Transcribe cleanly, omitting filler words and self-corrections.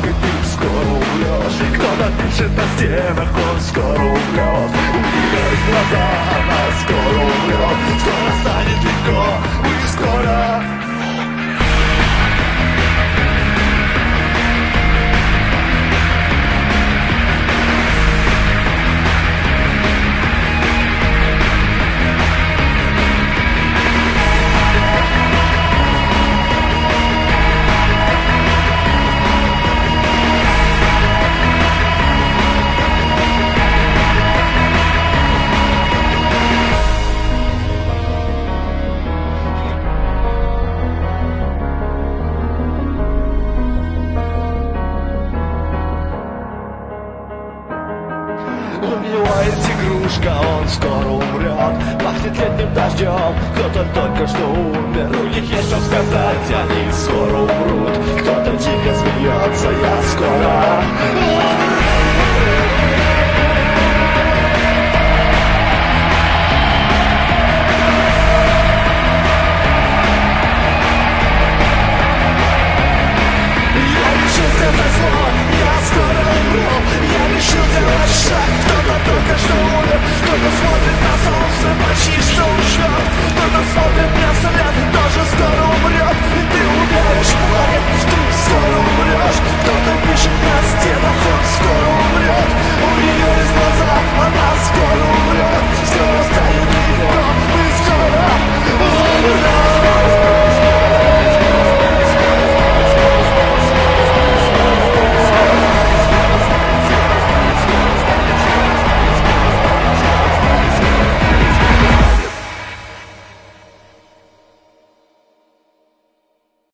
и ты скоро умрешь. Кто-то пишет на стенах, он скоро умрет. Убегает глаза, она скоро умрет. Скоро станет легко, мы скоро. У него есть игрушка, он скоро умрет. Пахнет летним дождем, кто-то только что умер. У них есть что сказать, они скоро умрут. Кто-то тихо смеется, я скоро. Я решил сделать зло, я скоро умру. Я решил сделать шаг, кто-то только что умер. Кто-то смотрит на солнце, почти что ушел. Кто-то смотрит мне вслед.